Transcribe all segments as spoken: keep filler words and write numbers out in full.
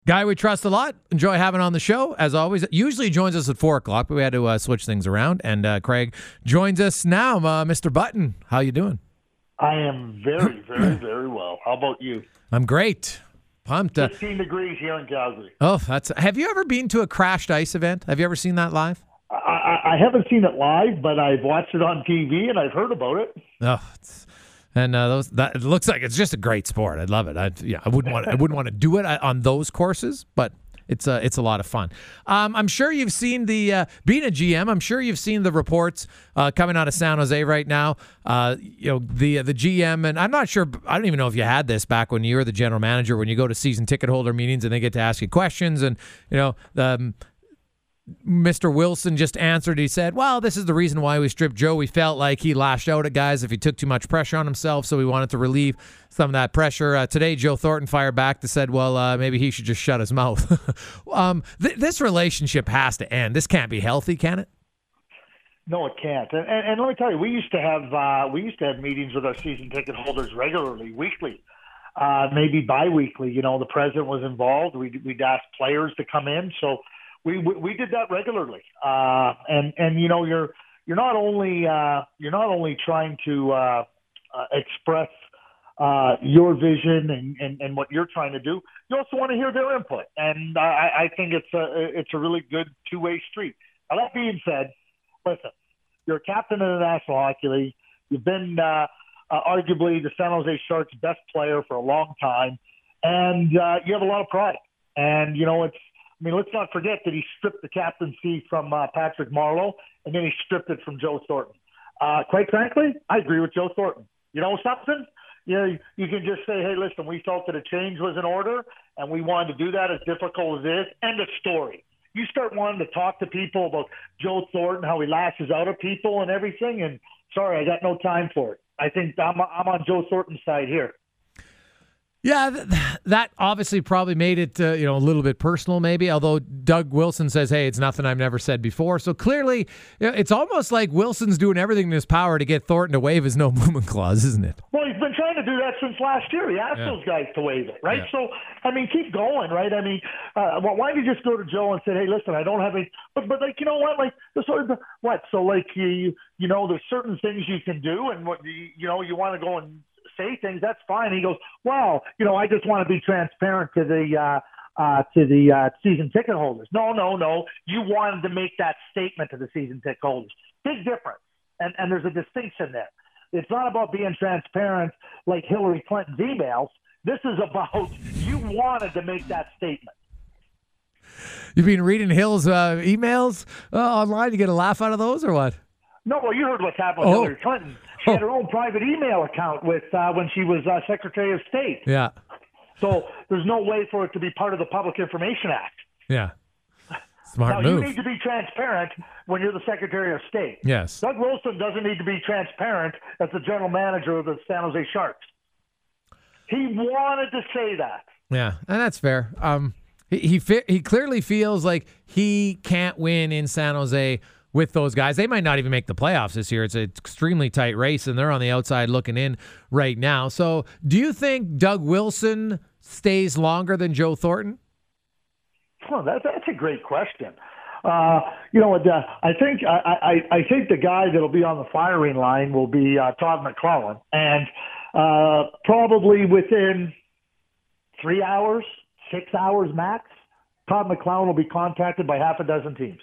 Guy we trust a lot. Enjoy having on the show, as always. Usually joins us at four o'clock, but we had to uh, switch things around. And uh, Craig joins us now. Uh, Mister Button, how you doing? I am very, very, very well. How about you? I'm great. Pumped. Uh, fifteen degrees here in Calgary. Oh, that's. Have you ever been to a crashed ice event? Have you ever seen that live? I, I, I haven't seen it live, but I've watched it on T V and I've heard about it. Oh, it's, and uh, those that it looks like it's just a great sport. I love it. I yeah, I wouldn't want I wouldn't want to do it on those courses, but it's a it's a lot of fun. Um, I'm sure you've seen the uh, being a G M. I'm sure you've seen the reports uh, coming out of San Jose right now. Uh, you know the the G M, and I'm not sure. I don't even know if you had this back when you were the general manager. When you go to season ticket holder meetings and they get to ask you questions, and you know the. Um, Mister Wilson just answered. He said, well, this is the reason why we stripped Joe. We felt like he lashed out at guys if he took too much pressure on himself, so we wanted to relieve some of that pressure. Uh, today, Joe Thornton fired back to said, well, uh, maybe he should just shut his mouth. um, th- this relationship has to end. This can't be healthy, can it? No, it can't. And, and, and let me tell you, we used to have uh, we used to have meetings with our season ticket holders regularly, weekly, uh, maybe biweekly. You know, the president was involved. We'd, we'd ask players to come in, so. We, we we did that regularly, uh, and and you know you're you're not only uh, you're not only trying to uh, uh, express uh, your vision and, and, and what you're trying to do. You also want to hear their input, and I, I think it's a it's a really good two way street. Now that being said, listen, you're a captain of the National Hockey League. You've been uh, uh, arguably the San Jose Sharks' best player for a long time, and uh, you have a lot of pride. And you know it's. I mean, let's not forget that he stripped the captaincy from uh, Patrick Marleau, and then he stripped it from Joe Thornton. Uh, quite frankly, I agree with Joe Thornton. You know something? You know, you can just say, hey, listen, we felt that a change was in order, and we wanted to do that as difficult as it is. End of story. You start wanting to talk to people about Joe Thornton, how he lashes out at people and everything, and sorry, I got no time for it. I think I'm, I'm on Joe Thornton's side here. Yeah, th- that obviously probably made it, uh, you know, a little bit personal maybe, although Doug Wilson says, hey, it's nothing I've never said before. So clearly, you know, it's almost like Wilson's doing everything in his power to get Thornton to waive his no movement clause, isn't it? Well, he's been trying to do that since last year. He asked yeah. those guys to waive it, right? Yeah. So, I mean, keep going, right? I mean, uh, why don't you just go to Joe and say, hey, listen, I don't have any, but, but like, you know what, like, the sort of, what? So, like, you, you know, there's certain things you can do, and what, you, you know, you want to go and say things, that's fine. He goes, well, you know, I just want to be transparent to the uh, uh, to the uh, season ticket holders. No, no, no. You wanted to make that statement to the season ticket holders. Big difference, and and there's a distinction there. It's not about being transparent like Hillary Clinton's emails. This is about you wanted to make that statement. You've been reading Hill's uh, emails uh, online to get a laugh out of those, or what? No, well, you heard what's happened with oh. Hillary Clinton. She had her own private email account with uh, when she was uh, Secretary of State. Yeah. So there's no way for it to be part of the Public Information Act. Yeah. Smart now, move. You need to be transparent when you're the Secretary of State. Yes. Doug Wilson doesn't need to be transparent as the general manager of the San Jose Sharks. He wanted to say that. Yeah, and that's fair. Um, he he, he clearly feels like he can't win in San Jose with those guys. They might not even make the playoffs this year. It's an extremely tight race, and they're on the outside looking in right now. So do you think Doug Wilson stays longer than Joe Thornton? Well, that, that's a great question. Uh, you know, uh, I think I, I, I think the guy that'll be on the firing line will be uh, Todd McLellan, and uh, probably within three hours, six hours max, Todd McLellan will be contacted by half a dozen teams.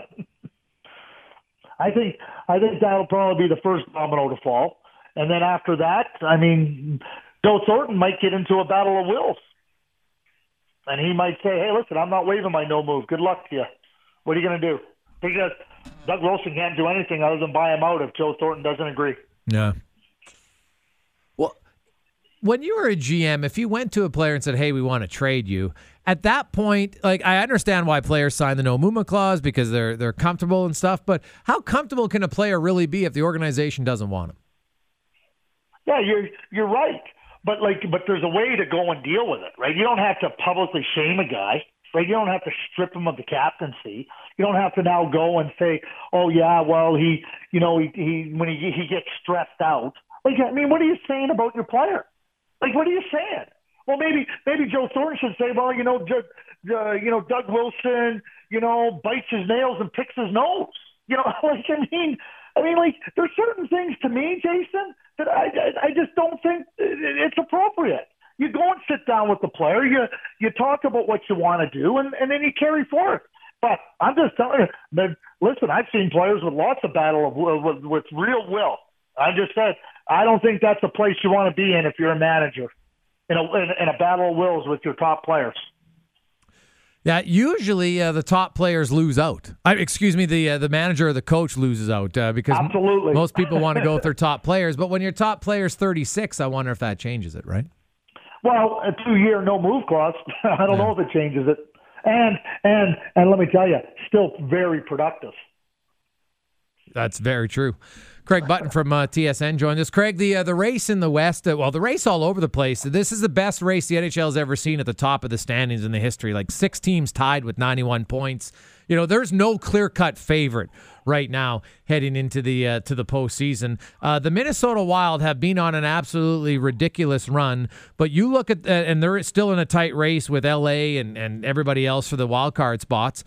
I think I think that'll probably be the first domino to fall, and then after that, I mean, Joe Thornton might get into a battle of wills, and he might say, "Hey, listen, I'm not waiving my no move. Good luck to you. What are you going to do?" Because Doug Wilson can't do anything other than buy him out if Joe Thornton doesn't agree. Yeah. Well, when you were a G M, if you went to a player and said, "Hey, we want to trade you," at that point, like, I understand why players sign the no movement clause because they're they're comfortable and stuff. But how comfortable can a player really be if the organization doesn't want him? Yeah, you're you're right. But like, but there's a way to go and deal with it, right? You don't have to publicly shame a guy, right? You don't have to strip him of the captaincy. You don't have to now go and say, "Oh yeah, well he, you know, he, he when he he gets stressed out." Like, I mean, what are you saying about your player? Like, what are you saying? Well, maybe maybe Joe Thornton should say, well, you know, Ju- uh, you know, Doug Wilson, you know, bites his nails and picks his nose. You know, like I mean, I mean, like there's certain things to me, Jason, that I I, I just don't think it's appropriate. You go and sit down with the player, you you talk about what you want to do, and, and then you carry forth. But I'm just telling you, that, listen, I've seen players with lots of battle of with, with real will. I just said I don't think that's a place you want to be in if you're a manager. In a, in, in a battle of wills with your top players. Yeah, usually uh, the top players lose out. I, excuse me, the uh, the manager or the coach loses out uh, because Absolutely. m- most people want to go with their top players. But when your top player's thirty-six, I wonder if that changes it, right? Well, a two-year no-move clause. I don't yeah. know if it changes it. And and and let me tell you, still very productive. That's very true. Craig Button from uh, T S N joined us. Craig, the uh, the race in the West, uh, well, the race all over the place. This is the best race the N H L has ever seen at the top of the standings in the history. Like six teams tied with ninety-one points. You know, there's no clear-cut favorite right now heading into the uh, to the postseason. Uh, the Minnesota Wild have been on an absolutely ridiculous run, but you look at uh, and they're still in a tight race with L A and and everybody else for the wild card spots.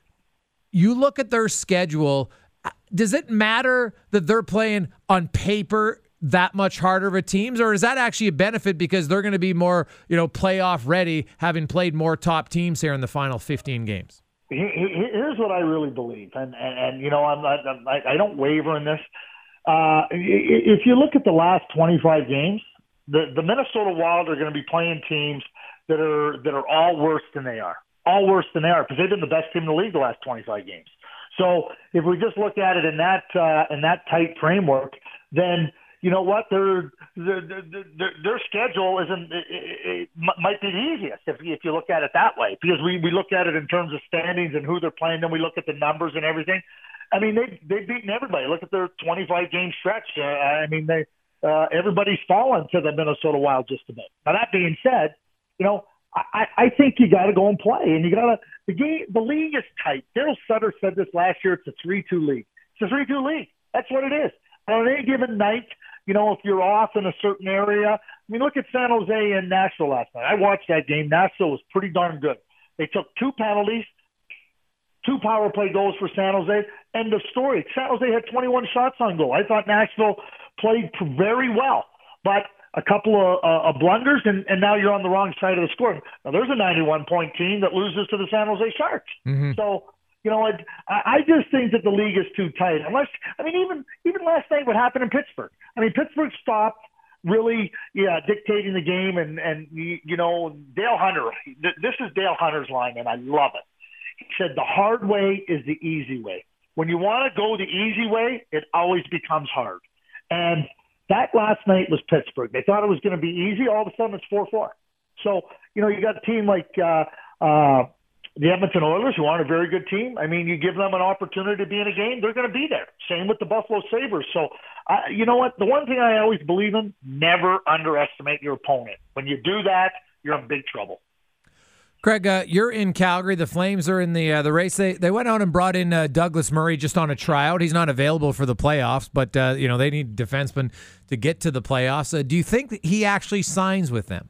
You look at their schedule. Does it matter that they're playing on paper that much harder of a teams, or is that actually a benefit because they're going to be more, you know, playoff ready, having played more top teams here in the final fifteen games? Here's what I really believe, and and, and you know, I'm not, I, I don't waver in this. Uh, if you look at the last twenty-five games, the the Minnesota Wild are going to be playing teams that are that are all worse than they are, all worse than they are, because they've been the best team in the league the last twenty-five games. So if we just look at it in that uh, in that tight framework, then you know what, their their, their, their schedule isn't it, it, it might be the easiest if if you look at it that way, because we, we look at it in terms of standings and who they're playing, then we look at the numbers and everything. I mean, they they've beaten everybody. Look at their twenty-five game stretch. Uh, I mean, they uh, everybody's fallen to the Minnesota Wild just a bit. Now that being said, you know, I, I think you got to go and play, and you got to. The game, the league is tight. Daryl Sutter said this last year. It's a three two league. It's a three two league. That's what it is. And on any given night, you know, if you're off in a certain area, I mean, look at San Jose and Nashville last night. I watched that game. Nashville was pretty darn good. They took two penalties, two power play goals for San Jose. End of story. San Jose had twenty-one shots on goal. I thought Nashville played very well, but a couple of, uh, of blunders, and, and now you're on the wrong side of the score. Now, there's a ninety-one point team that loses to the San Jose Sharks. Mm-hmm. So, you know, I, I just think that the league is too tight. Unless, I mean, even even last night, what happened in Pittsburgh? I mean, Pittsburgh stopped really, yeah, dictating the game, and, and you know, Dale Hunter, this is Dale Hunter's line, and I love it. He said, the hard way is the easy way. When you want to go the easy way, it always becomes hard. And that last night was Pittsburgh. They thought it was going to be easy. All of a sudden, it's four four. So, you know, you got a team like uh, uh, the Edmonton Oilers, who aren't a very good team. I mean, you give them an opportunity to be in a game, they're going to be there. Same with the Buffalo Sabres. So, uh, you know what? The one thing I always believe in, never underestimate your opponent. When you do that, you're in big trouble. Craig, uh, you're in Calgary. The Flames are in the uh, the race. They they went out and brought in uh, Douglas Murray just on a tryout. He's not available for the playoffs, but uh, you know they need defensemen to get to the playoffs. Uh, do you think that he actually signs with them?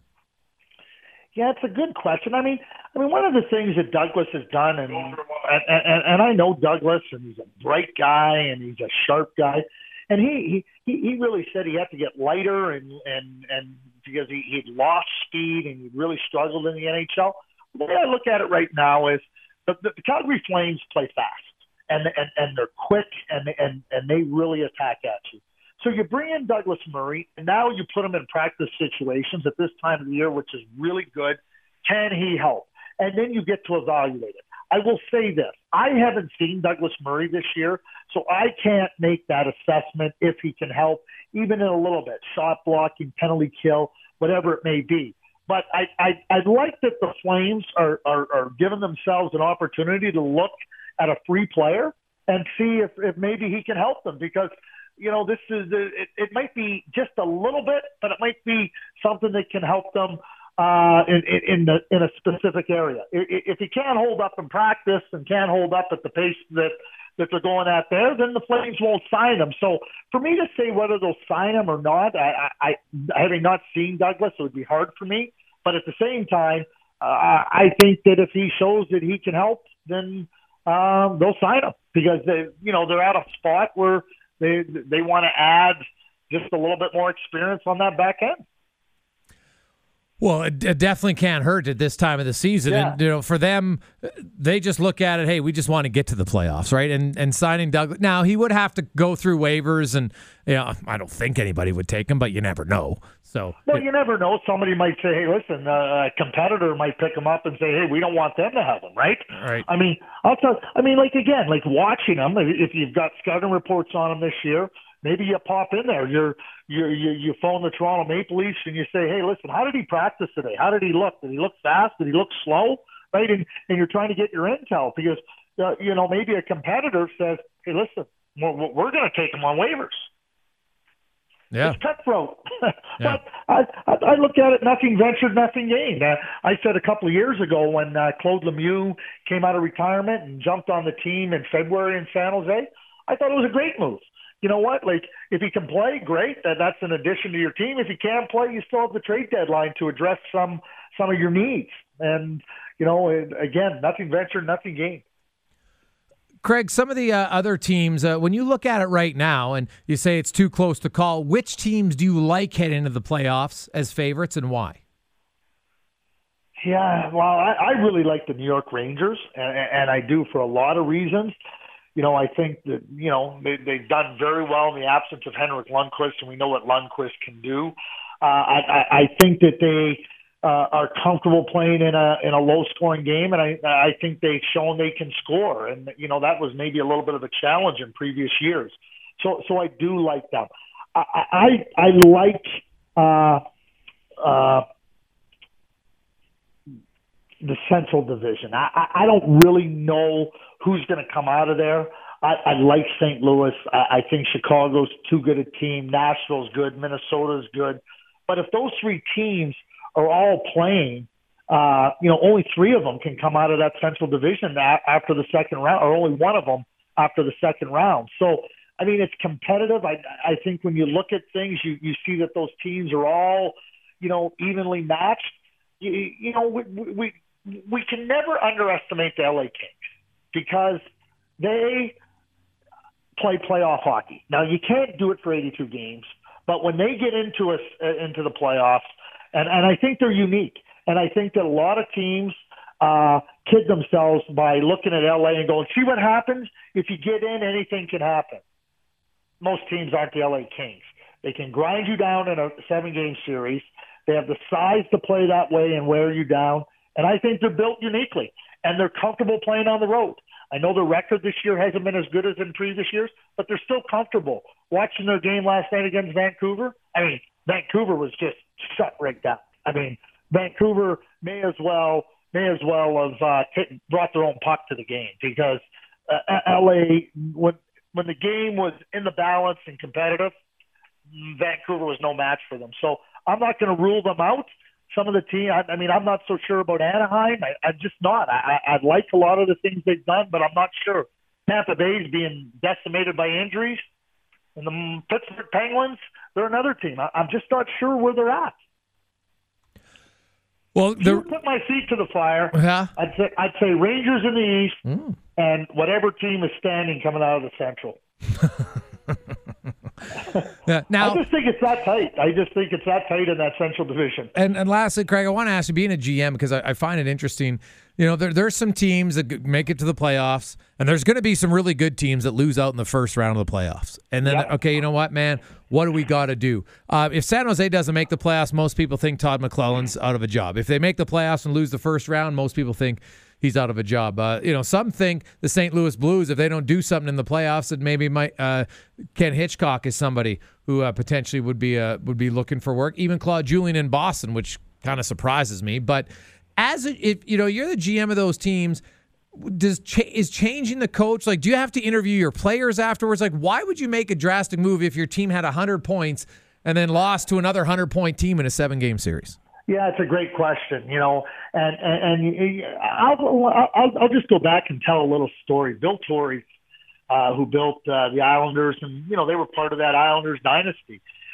Yeah, it's a good question. I mean, I mean, one of the things that Douglas has done, and and, and, and I know Douglas, and he's a bright guy, and he's a sharp guy, and he he, he really said he had to get lighter, and and and because he he'd lost speed and he really struggled in the N H L. The way I look at it right now is the, the, the Calgary Flames play fast, and and, and they're quick, and, and and they really attack at you. So you bring in Douglas Murray, and now you put him in practice situations at this time of the year, which is really good. Can he help? And then you get to evaluate it. I will say this. I haven't seen Douglas Murray this year, so I can't make that assessment if he can help, even in a little bit, shot blocking, penalty kill, whatever it may be. But I, I, I'd like that the Flames are, are, are giving themselves an opportunity to look at a free player and see if, if maybe he can help them, because, you know, this is it, it might be just a little bit, but it might be something that can help them uh, in, in, the, in a specific area. If he can't hold up in practice and can't hold up at the pace that, that they're going at there, then the Flames won't sign him. So for me to say whether they'll sign him or not, I, I, I having not seen Douglas, it would be hard for me. But at the same time, uh, I think that if he shows that he can help, then um, they'll sign him because they, you know, they're at a spot where they they want to add just a little bit more experience on that back end. Well, it, it definitely can't hurt at this time of the season. Yeah. And, you know, for them, they just look at it, hey, we just want to get to the playoffs, right? And and signing Douglas. Now, he would have to go through waivers, and you know, I don't think anybody would take him, but you never know. So, Well, it, you never know. Somebody might say, hey, listen, uh, a competitor might pick him up and say, hey, we don't want them to have him, right? Right. I mean, I'll tell I mean, like, again, like watching him, if you've got scouting reports on him this year, maybe you pop in there. You're, you're, you you phone the Toronto Maple Leafs and you say, hey, listen, how did he practice today? How did he look? Did he look fast? Did he look slow? Right? And, and you're trying to get your intel because, uh, you know, maybe a competitor says, hey, listen, we're, we're going to take him on waivers. yeah. It's cutthroat. Yeah. But I, I, I look at it, nothing ventured, nothing gained. Uh, I said a couple of years ago when uh, Claude Lemieux came out of retirement and jumped on the team in February in San Jose, I thought it was a great move. You know what? Like, if he can play, great. That that's an addition to your team. If he can't play, you still have the trade deadline to address some some of your needs. And you know, again, nothing ventured, nothing gained. Craig, some of the uh, other teams, uh, when you look at it right now and you say it's too close to call, which teams do you like heading into the playoffs as favorites and why? Yeah, well, I, I really like the New York Rangers, and, and I do for a lot of reasons. You know, I think that, you know, they, they've done very well in the absence of Henrik Lundqvist, and we know what Lundqvist can do. Uh, I, I, I think that they uh, are comfortable playing in a in a low-scoring game, and I, I think they've shown they can score. And, you know, that was maybe a little bit of a challenge in previous years. So so I do like them. I, I, I like uh, uh, the Central Division. I, I, I don't really know who's going to come out of there. I, I like Saint Louis. I, I think Chicago's too good a team. Nashville's good. Minnesota's good. But if those three teams are all playing, uh, you know, only three of them can come out of that Central Division after the second round, or only one of them after the second round. So, I mean, it's competitive. I, I think when you look at things, you, you see that those teams are all, you know, evenly matched. You, you know, we, we we can never underestimate the L A Kings because they play playoff hockey. Now, you can't do it for eighty-two games, but when they get into us uh, into the playoffs, and, and I think they're unique, and I think that a lot of teams uh, kid themselves by looking at L A and going, see what happens? If you get in, anything can happen. Most teams aren't the L A Kings. They can grind you down in a seven-game series. They have the size to play that way and wear you down. And I think they're built uniquely, and they're comfortable playing on the road. I know the record this year hasn't been as good as in previous years, but they're still comfortable. Watching their game last night against Vancouver, I mean, Vancouver was just shut right down. I mean, Vancouver may as well may as well have uh, t- brought their own puck to the game because uh, L A, when when the game was in the balance and competitive, Vancouver was no match for them. So I'm not going to rule them out. Some of the team, I, I mean, I'm not so sure about Anaheim. I, I'm just not. I, I like a lot of the things they've done, but I'm not sure. Tampa Bay's being decimated by injuries, and the Pittsburgh Penguins, they're another team. I, I'm just not sure where they're at. Well, if you put my feet to the fire, yeah. I'd say I'd say Rangers in the East, mm. and whatever team is standing coming out of the Central. Yeah, now, I just think it's that tight. I just think it's that tight in that Central Division. And, and lastly, Craig, I want to ask you, being a G M, because I, I find it interesting. You know, there, there's some teams that make it to the playoffs, and there's going to be some really good teams that lose out in the first round of the playoffs. And then, yep. okay, you know what, man? What do we got to do? Uh, if San Jose doesn't make the playoffs, most people think Todd McClellan's out of a job. If they make the playoffs and lose the first round, most people think he's out of a job. Uh, you know, some think the Saint Louis Blues, if they don't do something in the playoffs, that maybe might uh, Ken Hitchcock is somebody who uh, potentially would be uh, would be looking for work. Even Claude Julien in Boston, which kind of surprises me. But as a, if you know, you're the G M of those teams. Does ch- is changing the coach, like, do you have to interview your players afterwards? Like, why would you make a drastic move if your team had one hundred points and then lost to another one hundred point team in a seven-game series? Yeah, it's a great question, you know, and and, and I'll, I'll I'll just go back and tell a little story. Bill Torrey, uh, who built uh, the Islanders, and you know they were part of that Islanders dynasty.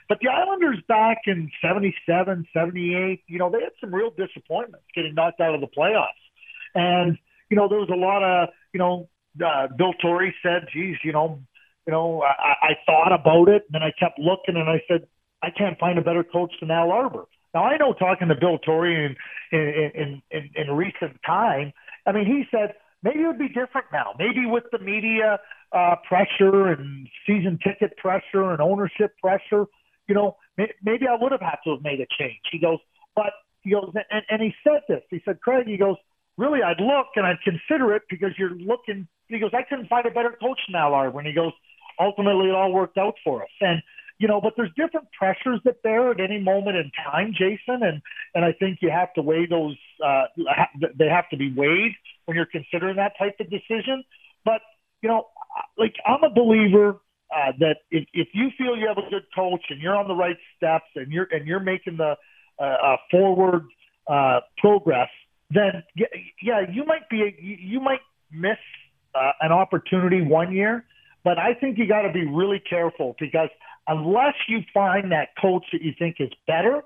But the Islanders back in seventy-seven, seventy-eight, you know, they had some real disappointments getting knocked out of the playoffs. And, you know, there was a lot of, you know, uh, Bill Torrey said, geez, you know, you know, I, I thought about it, and then I kept looking, and I said, I can't find a better coach than Al Arbour. Now, I know talking to Bill Torrey in, in, in, in, in recent time, I mean, he said, maybe it would be different now. Maybe with the media uh, pressure and season ticket pressure and ownership pressure, you know, may, maybe I would have had to have made a change. He goes, but he goes, and, and he said this. He said, Craig, he goes, really, I'd look and I'd consider it because you're looking. He goes, I couldn't find a better coach than Al Arbour. And he goes, ultimately, it all worked out for us. And you know, but there's different pressures that there at any moment in time, Jason, and and I think you have to weigh those. Uh, they have to be weighed when you're considering that type of decision. But you know, like I'm a believer uh, that if, if you feel you have a good coach and you're on the right steps and you're and you're making the uh, uh, forward uh, progress, then yeah, you might be you might miss uh, an opportunity one year, but I think you got to be really careful because unless you find that coach that you think is better,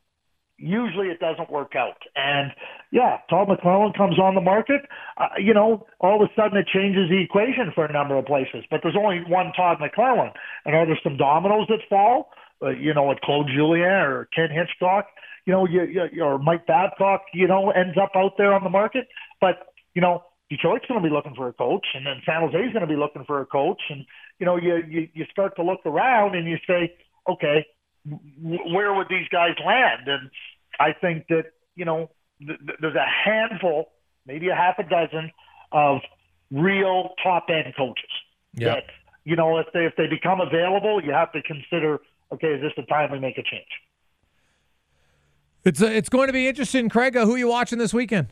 usually it doesn't work out. And yeah, Todd McClellan comes on the market, uh, you know, all of a sudden it changes the equation for a number of places. But there's only one Todd McClellan, and are there some dominoes that fall? Uh, you know, with Claude Julien or Ken Hitchcock, you know, you, you, or Mike Babcock, you know, ends up out there on the market. But you know, Detroit's going to be looking for a coach, and then San Jose's going to be looking for a coach, and you know, you, you, you start to look around and you say, okay, w- where would these guys land? And I think that, you know, th- th- there's a handful, maybe a half a dozen of real top-end coaches yep. that, you know, if they, if they become available, you have to consider, okay, is this the time we make a change? It's, uh, it's going to be interesting. Craig, uh, who are you watching this weekend?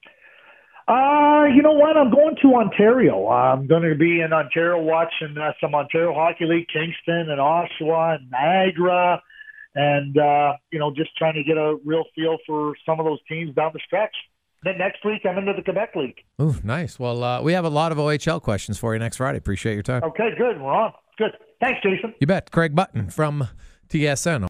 Uh, you know what? I'm going to Ontario. I'm going to be in Ontario watching uh, some Ontario Hockey League, Kingston and Oshawa and Niagara, and, uh, you know, just trying to get a real feel for some of those teams down the stretch. Then next week, I'm into the Quebec League. Ooh, nice. Well, uh, we have a lot of O H L questions for you next Friday. Appreciate your time. Okay, good. We're on. Good. Thanks, Jason. You bet. Craig Button from T S N.